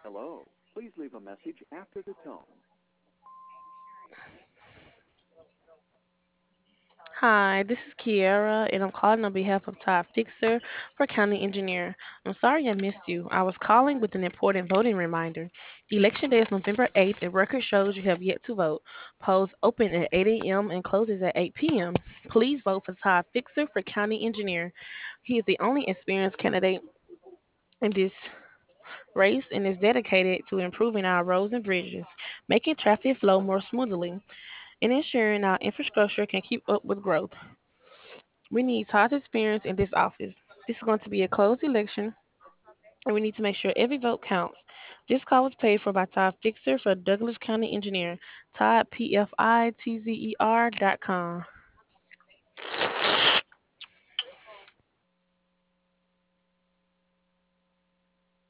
Hello. Please leave a message after the tone. Hi, this is Kiera, and I'm calling on behalf of Todd Fixer for County Engineer. I'm sorry I missed you. I was calling with an important voting reminder. Election day is November 8th, and record shows you have yet to vote. Polls open at 8 a.m. and closes at 8 p.m. Please vote for Todd Fixer for County Engineer. He is the only experienced candidate in this race and is dedicated to improving our roads and bridges, making traffic flow more smoothly, and ensuring our infrastructure can keep up with growth. We need Todd's experience in this office. This is going to be a closed election, and we need to make sure every vote counts. This call was paid for by Todd Fixer for Douglas County Engineer, Todd, PFITZER.com.